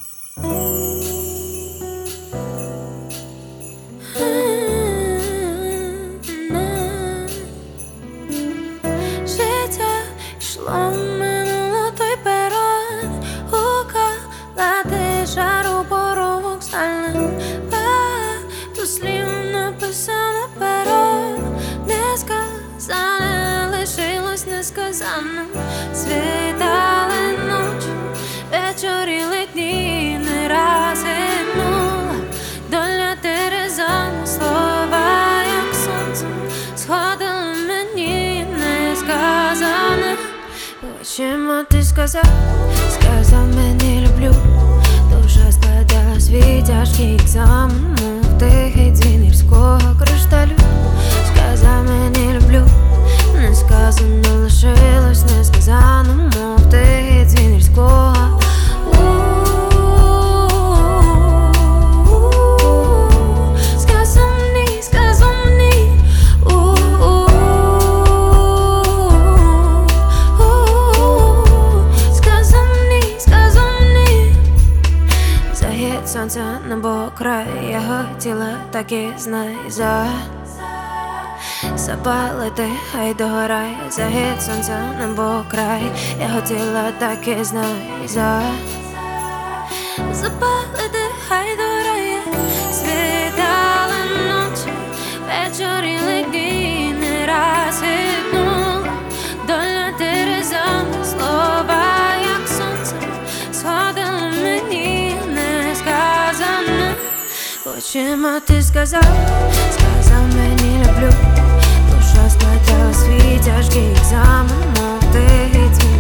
Життя йшло, минуло той перон, гукала тиша рупорок стальним. Багато слів написано пером, несказане лишилось несказаним. Світали ночі, вечоріли дні, не раз гинула доля терезана. Слова, як сонце, сходили мені несказане. Очима ти сказав мені люблю. Душа складалась від тяжкий екзамен, мов тихий дзвін гірського кришталю. Сказав мені люблю, несказано лишилось несказаним, мов тихий дзвін гірського. Сонце небо край, я хотіла, так і знай, запалити, хай догорай. Захід сонця, небо край, я хотіла, так і знай, запалити, хай догорає. Світали ночі, вечоріли дні, не раз гинула доля терезана. Слова, як сонце, сходили мені несказане. Очима ти сказав мені люблю. Душа складала свій тяжкий екзамен, мов тихий дзвін